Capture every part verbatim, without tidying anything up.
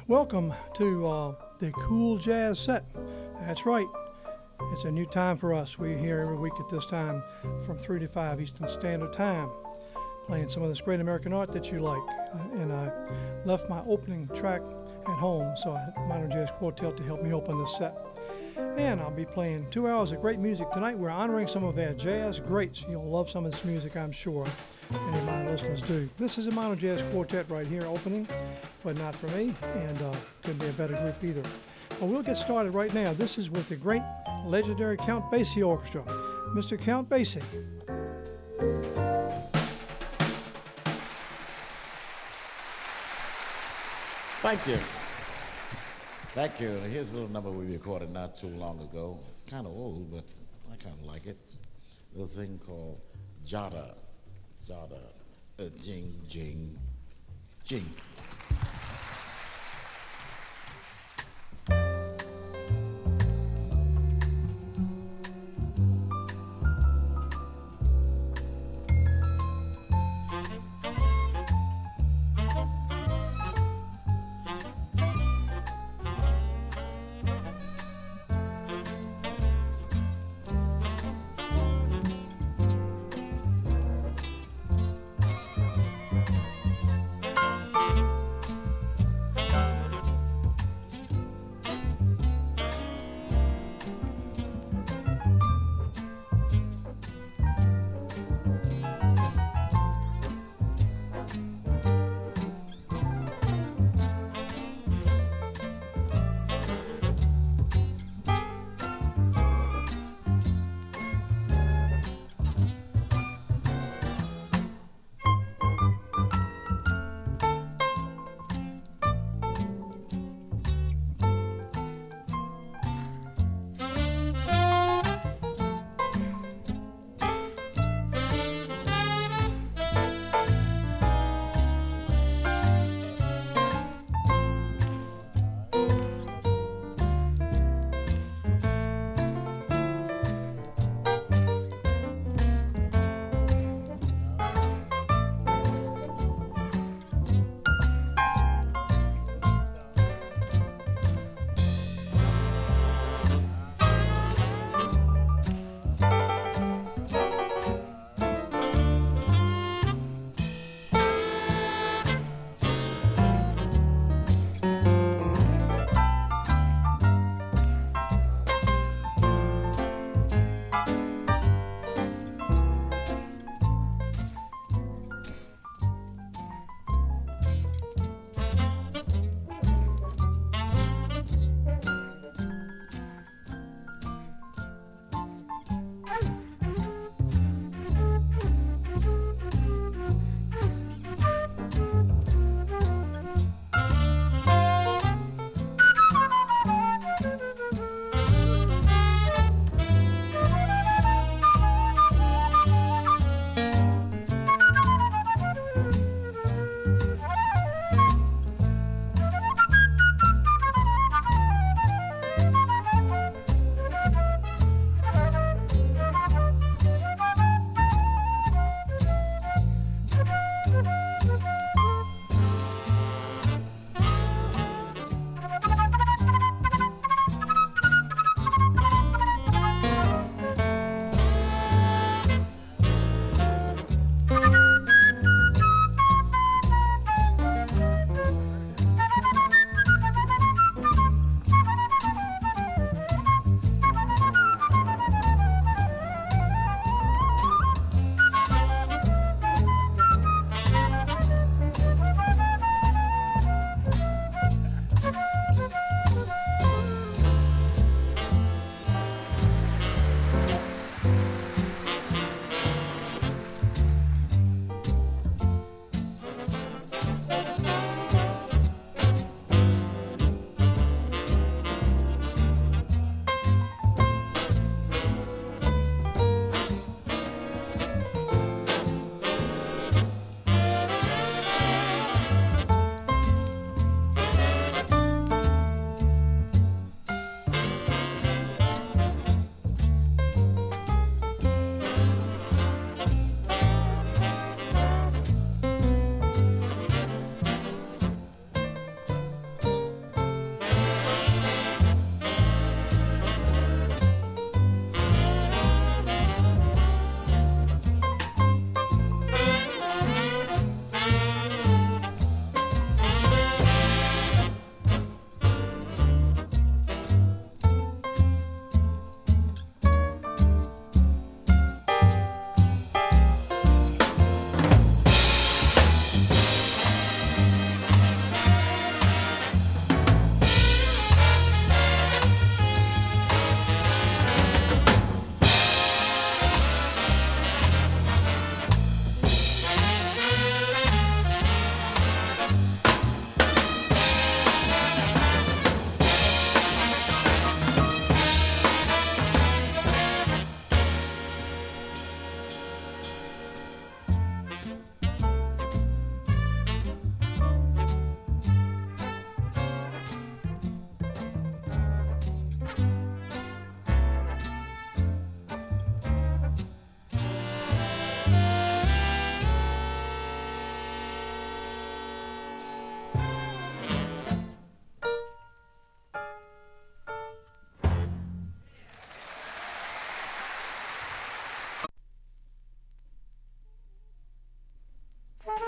Welcome to uh, the Cool Jazz Set. That's right. It's a new time for us. We're here every week at this time from three to five Eastern Standard Time, playing some of this great American art that you like. And I left my opening track at home, so I had Minor Jazz Quartet to help me open this set. And I'll be playing two hours of great music tonight. We're honoring some of our jazz greats. You'll love some of this music, I'm sure. Many of my listeners do. This is a Minor Jazz Quartet right here opening, but not for me, and uh, couldn't be a better group either. Well, we'll get started right now. This is with the great, legendary Count Basie Orchestra. Mister Count Basie. Thank you. Thank you. Here's a little number we recorded not too long ago. It's kind of old, but I kind of like it. A little thing called Jada. Jada. Uh, jing, jing, jing.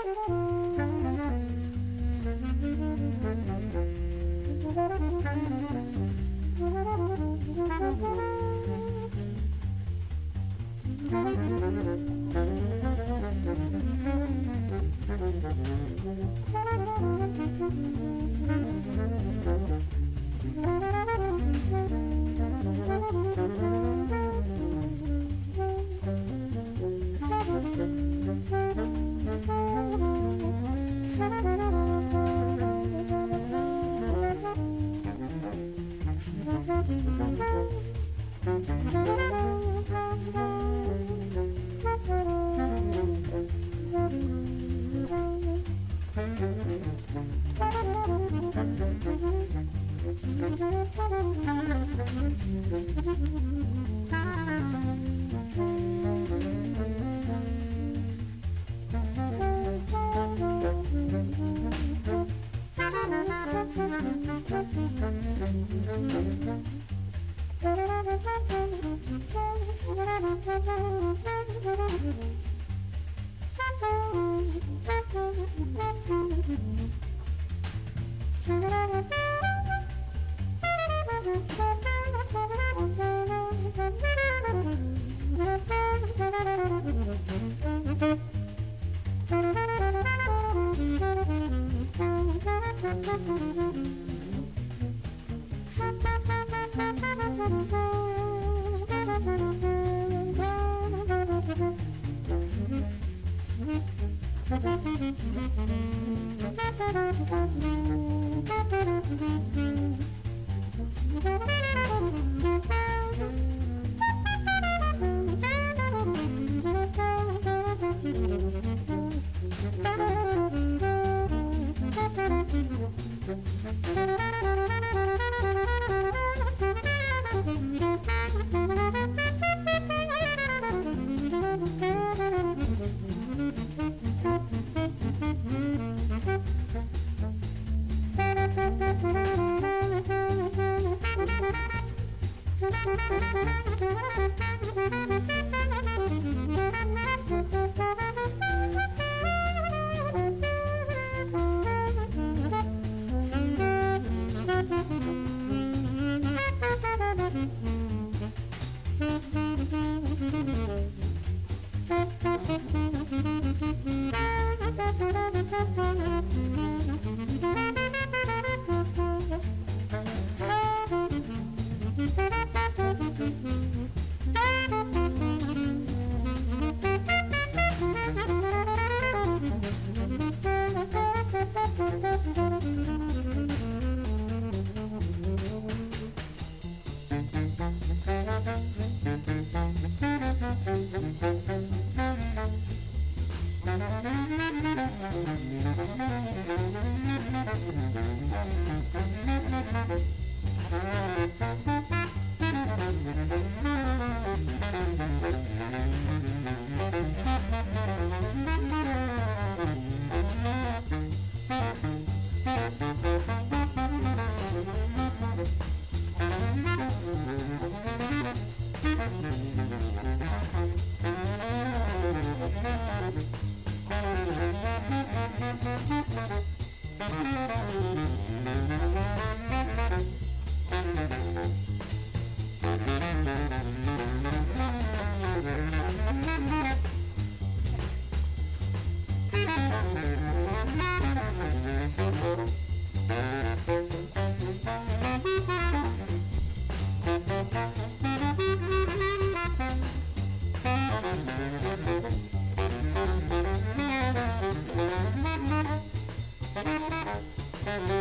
Thank you.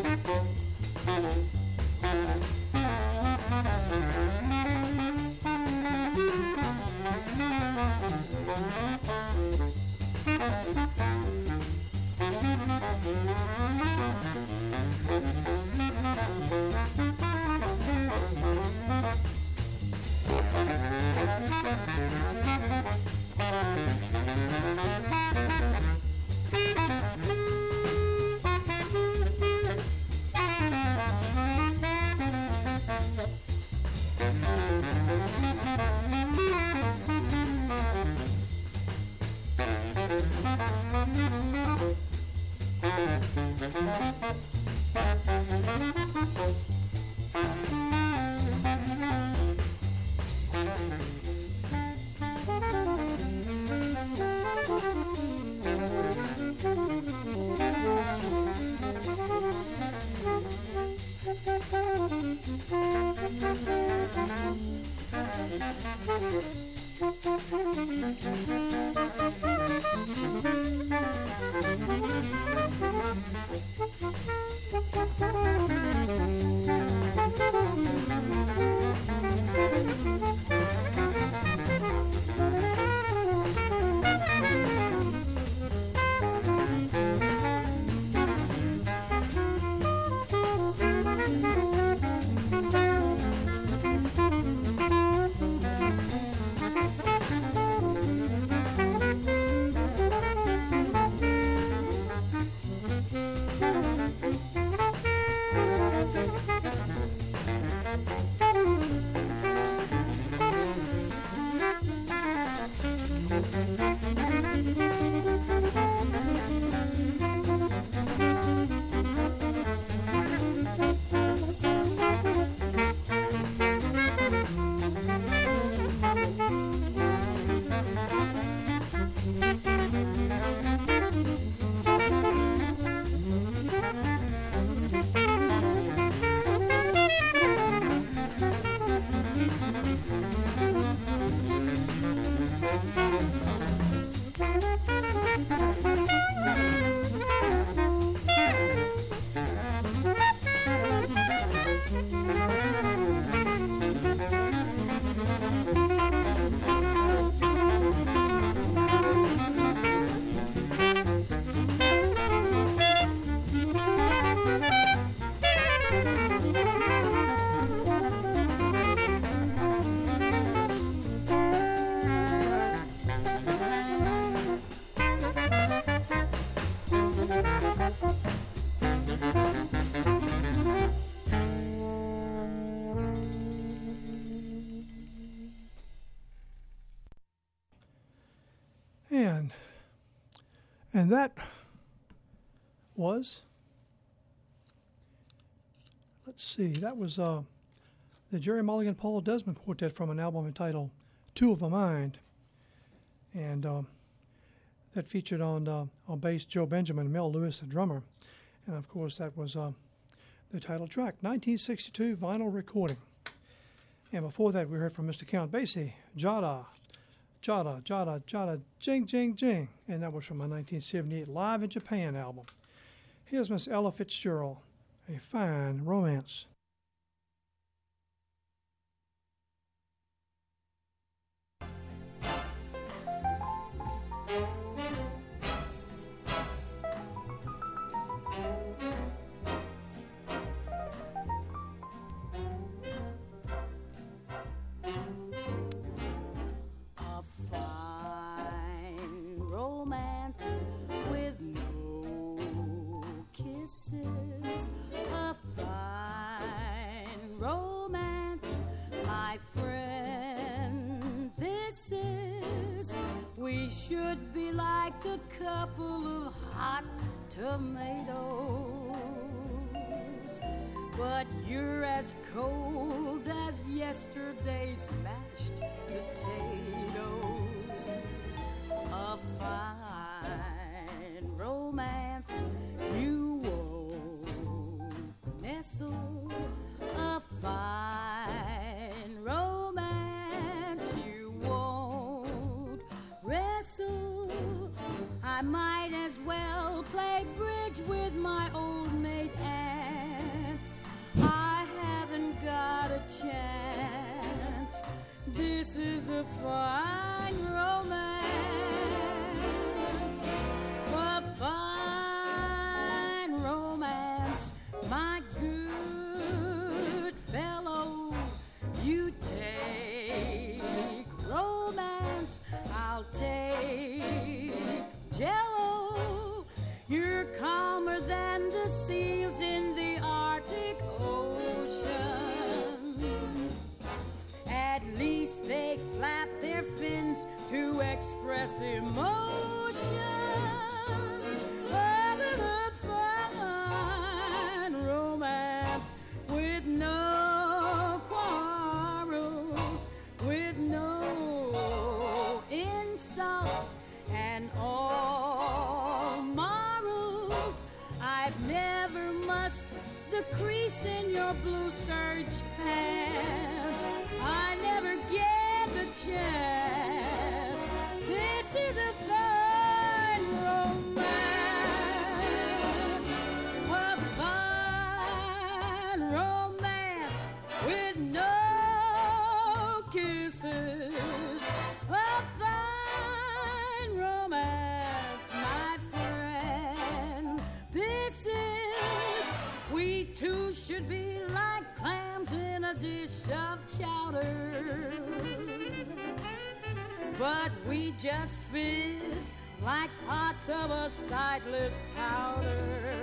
And that was, let's see, that was uh, the Jerry Mulligan Paul Desmond Quartet from an album entitled Two of a Mind. And uh, that featured on uh, on bass Joe Benjamin, Mel Lewis, the drummer. And of course, that was uh, the title track, nineteen sixty-two vinyl recording. And before that, we heard from Mister Count Basie, Jada, Jada, Jada, Jada, Jing, Jing, Jing. And that was from my nineteen seventy-eight Live in Japan album. Here's Miss Ella Fitzgerald, A Fine Romance. A fine romance, my friend, this is. We should be like a couple of hot tomatoes, but you're as cold as yesterday's mashed potatoes. A fine romance, you nestle. A fine romance, you won't wrestle. I might as well play bridge with my old mate ants. I haven't got a chance. This is a fine romance. A fine romance, my good fellow, you take romance, I'll take Jello. You're calmer than the seals in the Arctic Ocean. At least they flap their fins to express emotion. With no quarrels, with no insults, and all morals. I've never mussed the crease in your blue serge pants. I never get the chance. This is a fine romance. A fine romance with no kisses. A fine romance, my friend. This is, we two should be like clams in a dish of chowder, but we just fizz like pots of a sightless powder.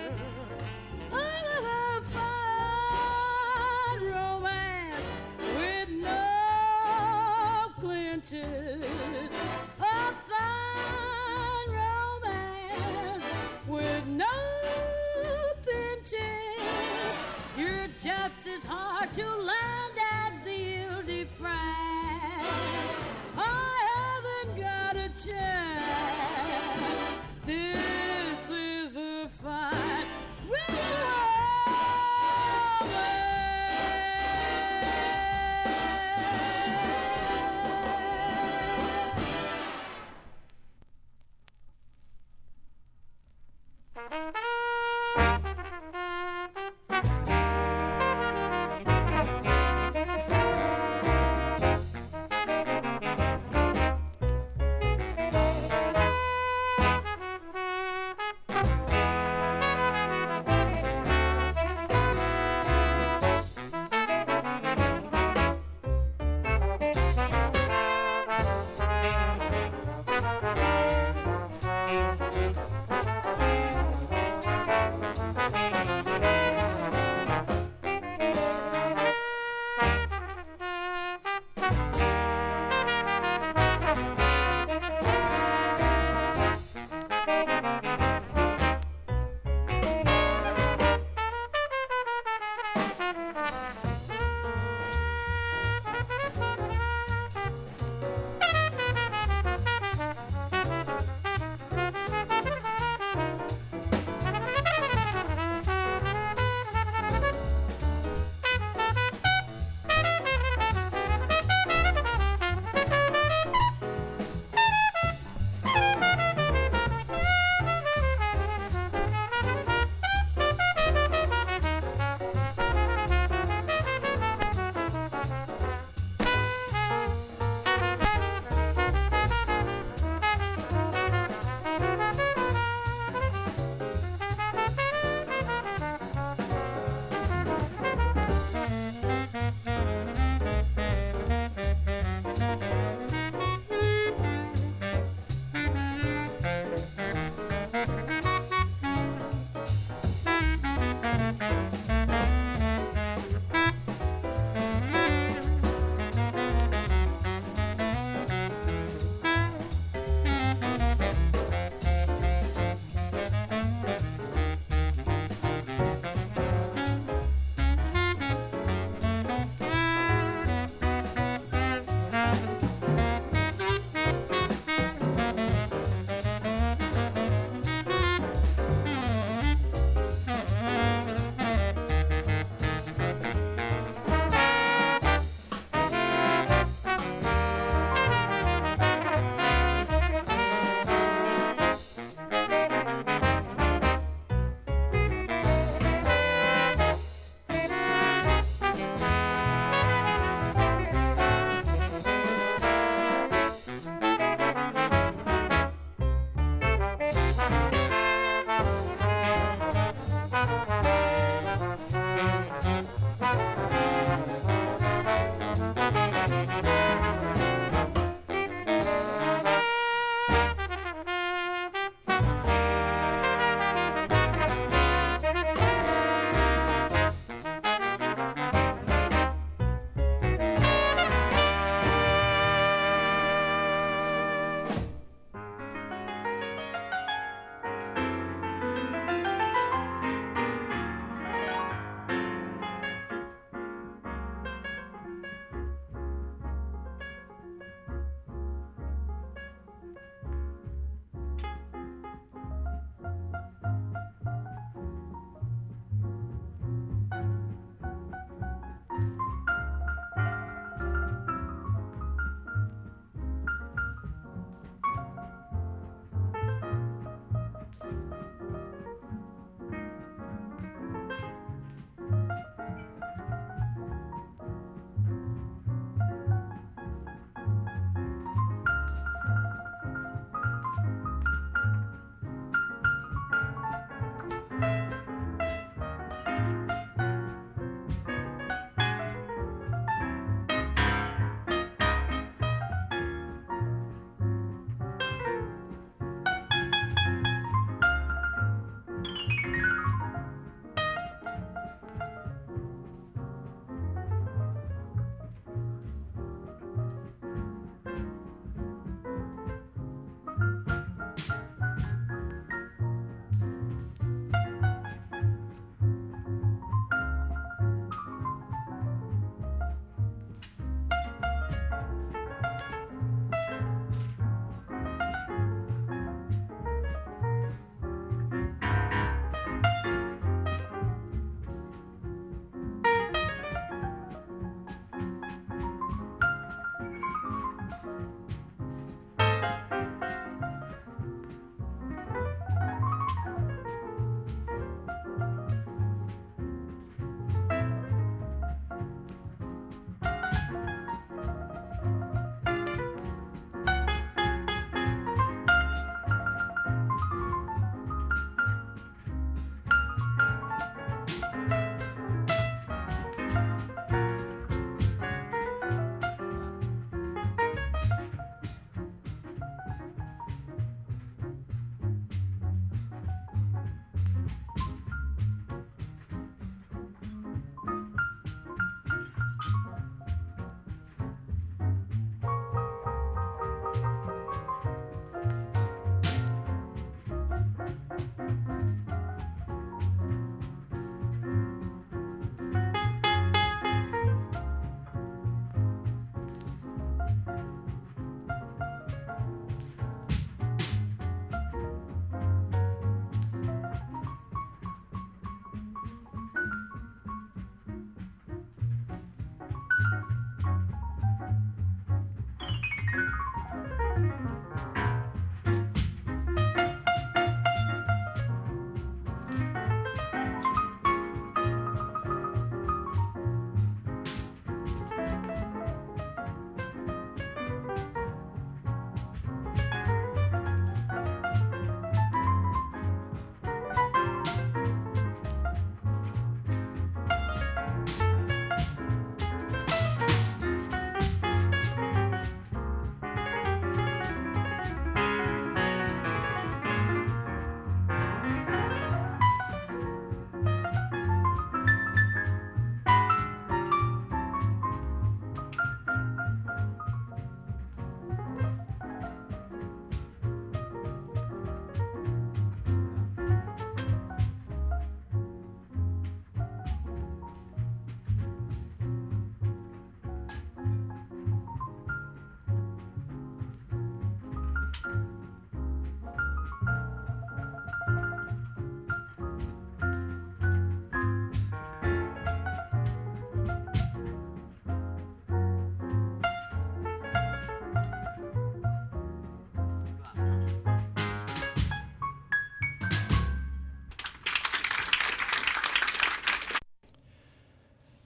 A fine romance with no clinches. A fine romance with no pinches. You're just as hard to land as the Ile-de-France. I haven't got a chance. This is a fine romance.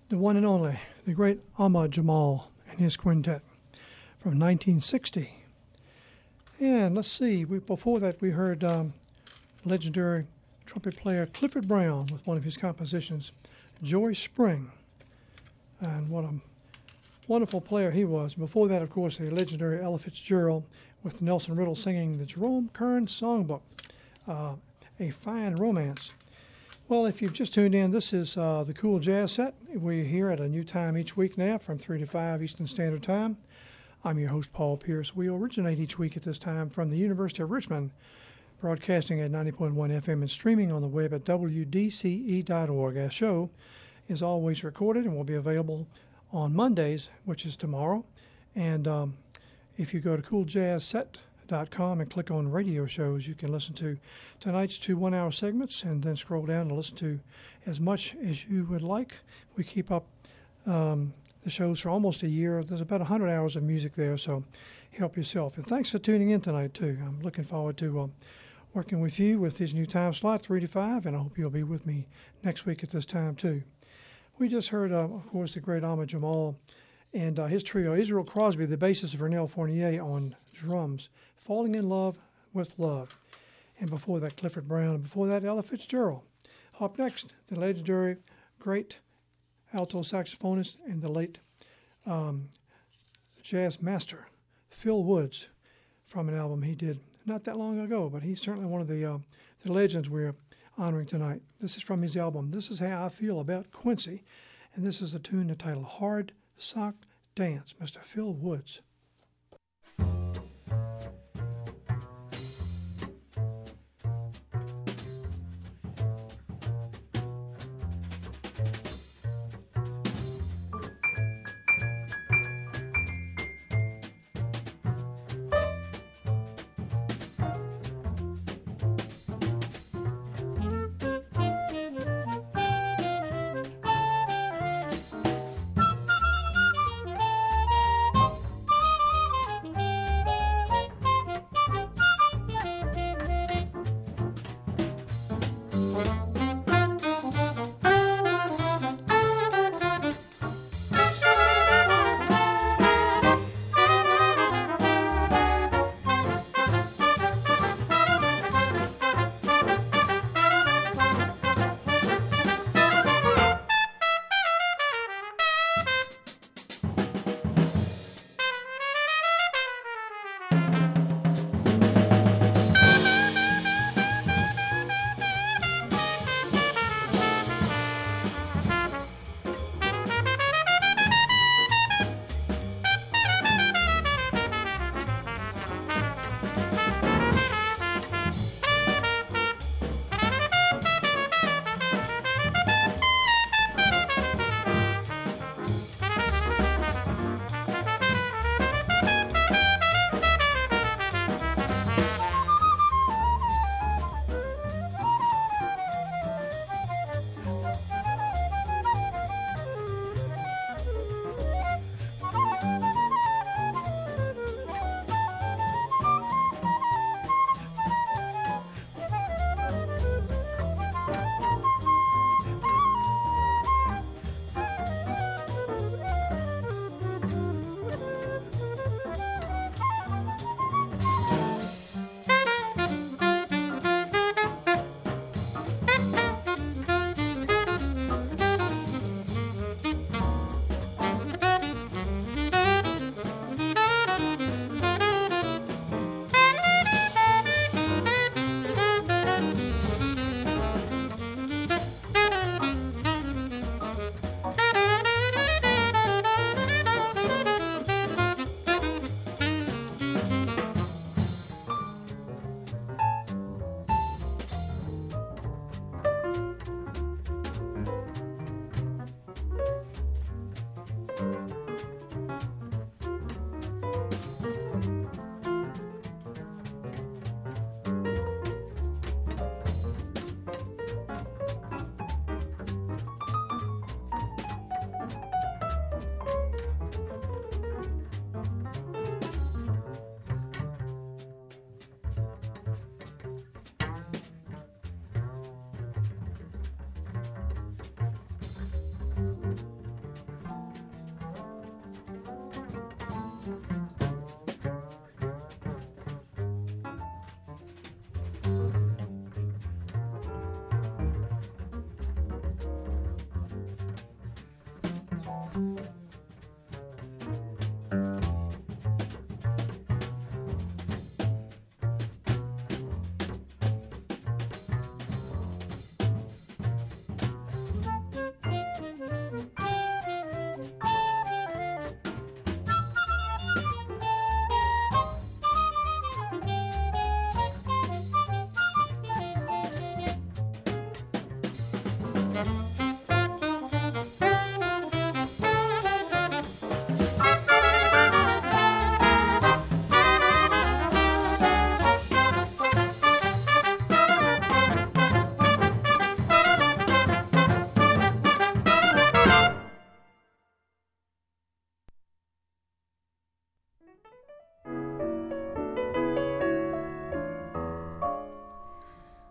the one and only, the great Ahmad Jamal and his quintet from nineteen sixty. And let's see, we, before that we heard um, legendary trumpet player Clifford Brown with one of his compositions, Joy Spring. And what a wonderful player he was. Before that, of course, the legendary Ella Fitzgerald with Nelson Riddle singing the Jerome Kern Songbook, uh, A Fine Romance. Well, if you've just tuned in, this is uh, the Cool Jazz Set. We're here at a new time each week now from three to five Eastern Standard Time. I'm your host, Paul Pierce. We originate each week at this time from the University of Richmond, broadcasting at ninety point one F M and streaming on the web at W D C E dot org. Our show is always recorded and will be available on Mondays, which is tomorrow. And um, if you go to cool jazz set dot com and click on radio shows, you can listen to tonight's two one-hour segments and then scroll down and listen to as much as you would like. We keep up um, the shows for almost a year. There's about one hundred hours of music there, so help yourself. And thanks for tuning in tonight, too. I'm looking forward to um, working with you with this new time slot, three to five, and I hope you'll be with me next week at this time, too. We just heard, uh, of course, the great Ahmad Jamal and uh, his trio, Israel Crosby, the bassist of Vernell Fournier on drums, Falling in Love with Love. And before that, Clifford Brown. And before that, Ella Fitzgerald. Up next, the legendary, great alto saxophonist and the late um, jazz master, Phil Woods, from an album he did not that long ago, but he's certainly one of the, uh, the legends we're honoring tonight. This is from his album, This Is How I Feel About Quincy, and this is a tune entitled Hard Sock Dance, Mister Phil Woods.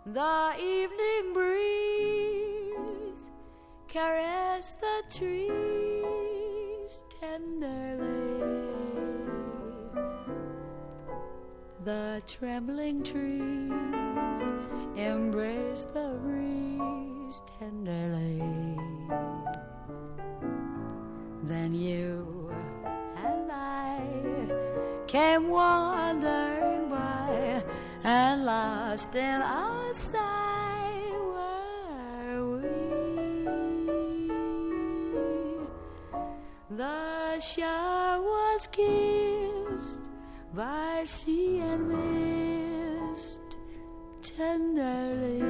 The evening breeze caress the trees tenderly. The trembling trees embrace the breeze tenderly. Then you and I came wandering by, and lost in our sight were we. The shore was kissed by sea and mist tenderly.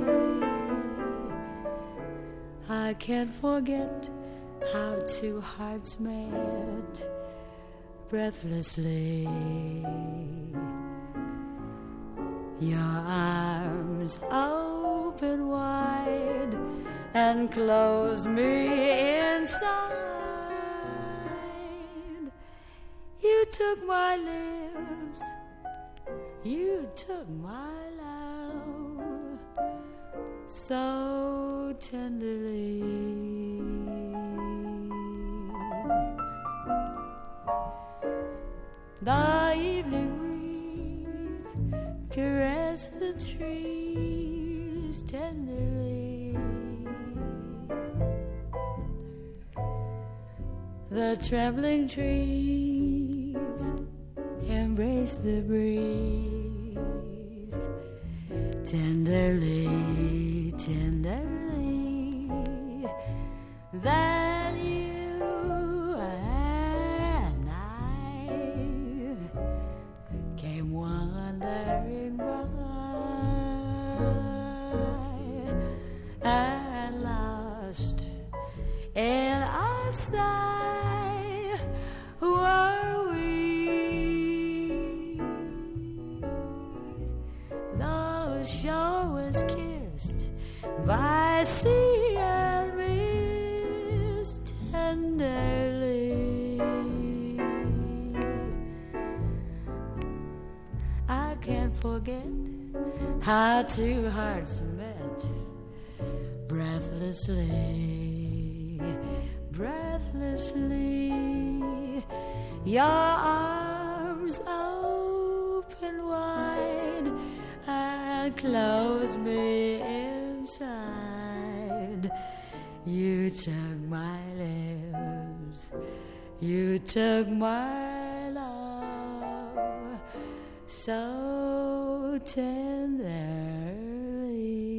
I can't forget how two hearts met breathlessly. Your arms open wide and close me inside. You took my lips, you took my love so tenderly. The evening breeze caress the trees tenderly. The trembling trees embrace the breeze tenderly, tenderly. Then you and I came wandering by, and lost in our sight were we. The shore was kissed by sea and mist tenderly. I can't forget how two hearts met breathlessly, breathlessly. Your arms open wide and close me inside. You took my lips, you took my love so tenderly.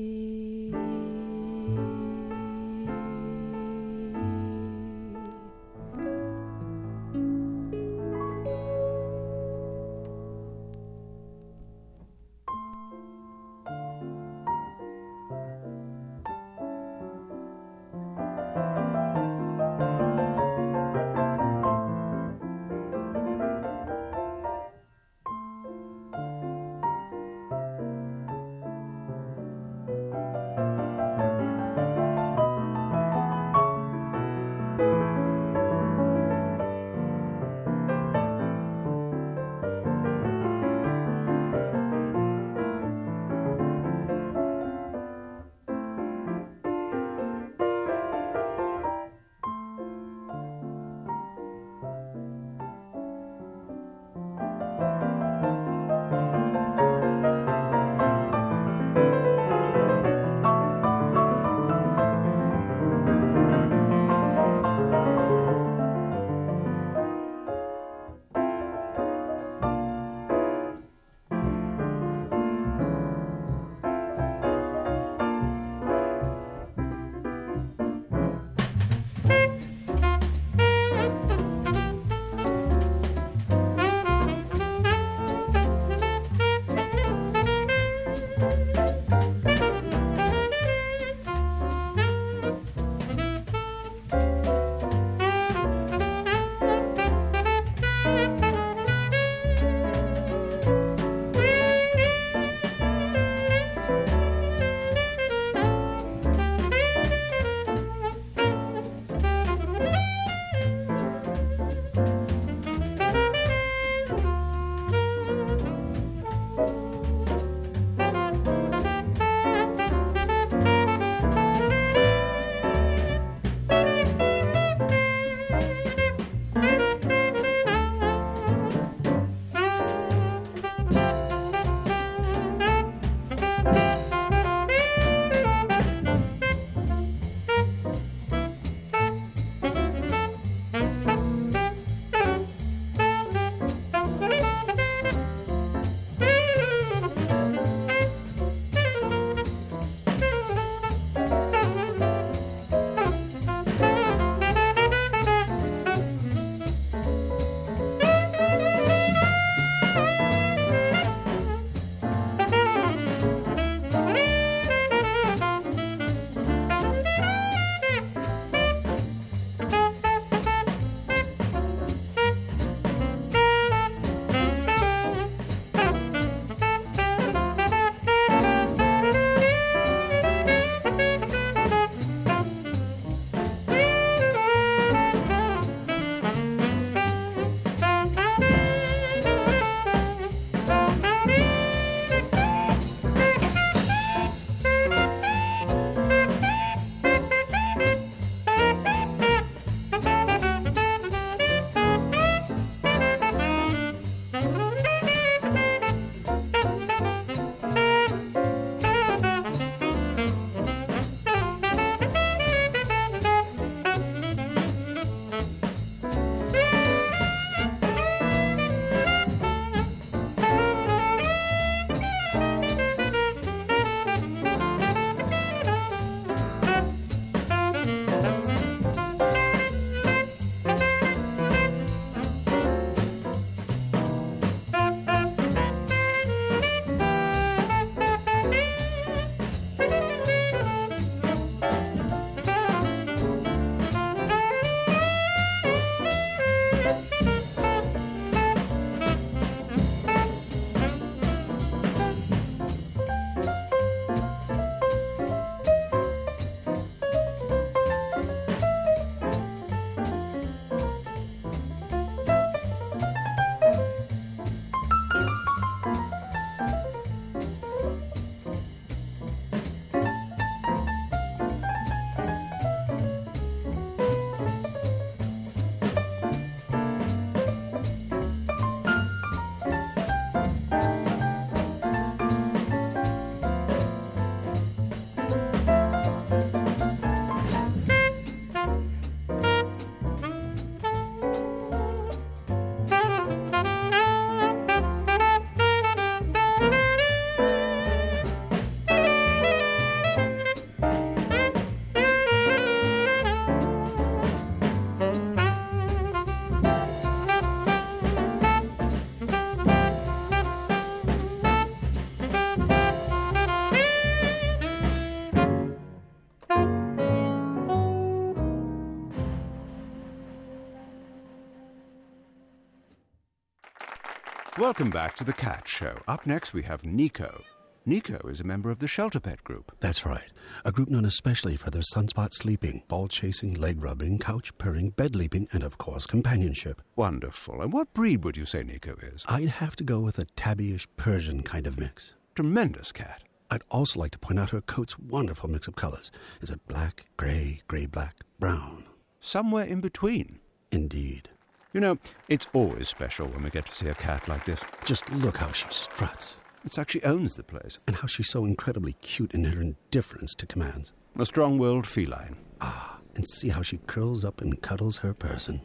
Welcome back to The Cat Show. Up next we have Nico. Nico is a member of the Shelter Pet Group. That's right. A group known especially for their sunspot sleeping, ball chasing, leg rubbing, couch purring, bed leaping, and of course companionship. Wonderful. And what breed would you say Nico is? I'd have to go with a tabbyish Persian kind of mix. Tremendous cat. I'd also like to point out her coat's wonderful mix of colors. Is it black, gray, gray-black, brown? Somewhere in between. Indeed. You know, it's always special when we get to see a cat like this. Just look how she struts. It's like she owns the place. And how she's so incredibly cute in her indifference to commands. A strong-willed feline. Ah, and see how she curls up and cuddles her person.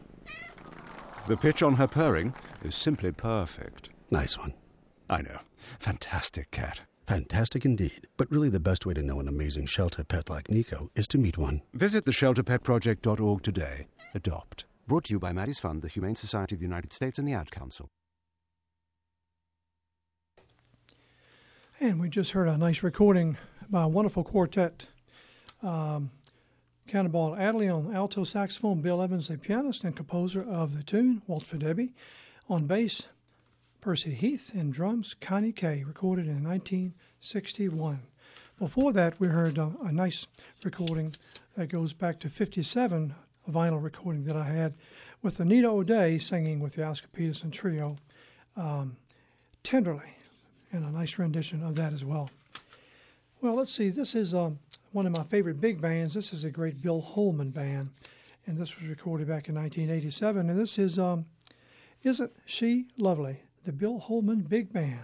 The pitch on her purring is simply perfect. Nice one. I know. Fantastic cat. Fantastic indeed. But really the best way to know an amazing shelter pet like Nico is to meet one. Visit the shelter pet project dot org today. Adopt. Brought to you by Maddie's Fund, the Humane Society of the United States, and the Ad Council. And we just heard a nice recording by a wonderful quartet. Um, Cannonball Adderley on alto saxophone, Bill Evans, the pianist and composer of the tune, Waltz for Debbie. On bass, Percy Heath, and drums, Connie Kay, recorded in nineteen sixty-one. Before that, we heard a, a nice recording that goes back to fifty-seven, a vinyl recording that I had with Anita O'Day singing with the Oscar Peterson Trio, um, Tenderly, and a nice rendition of that as well. Well, let's see, this is um, one of my favorite big bands. This is a great Bill Holman band, and this was recorded back in nineteen eighty-seven, and this is um, Isn't She Lovely? The Bill Holman Big Band.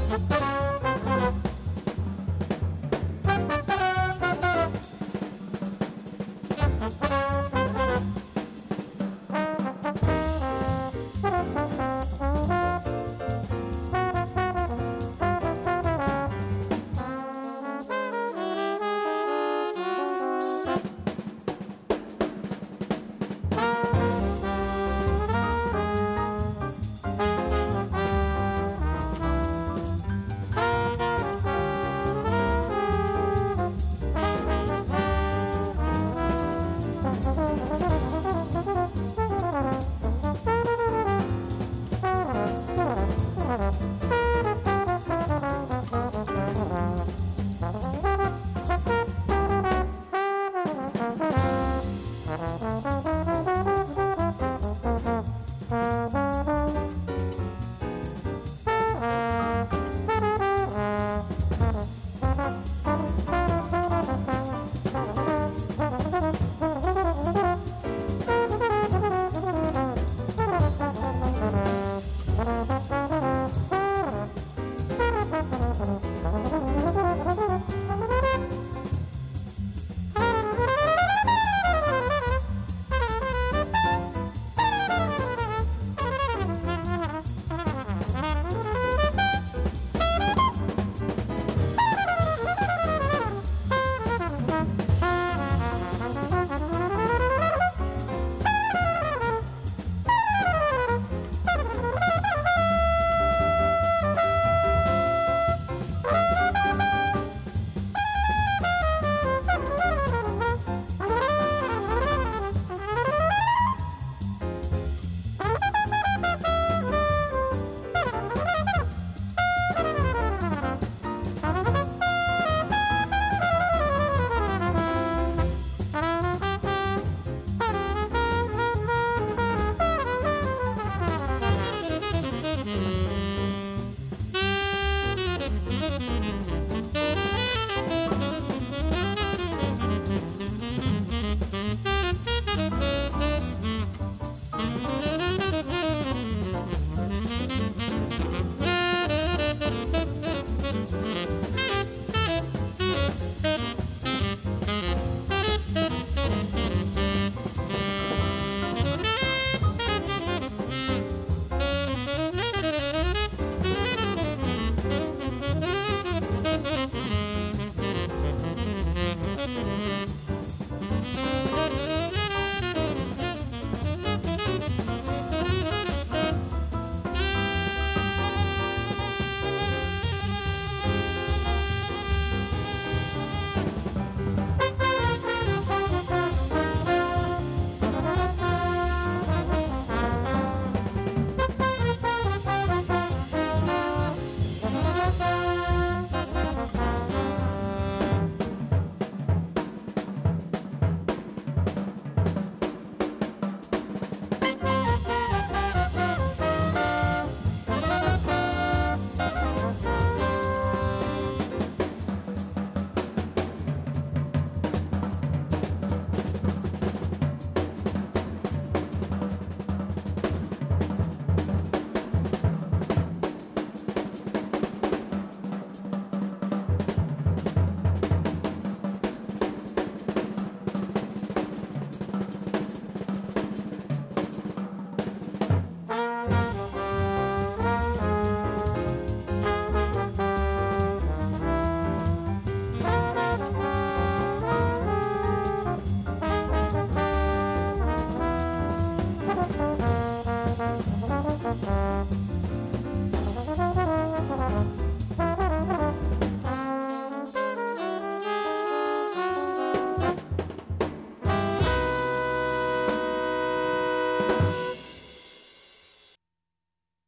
Thank you.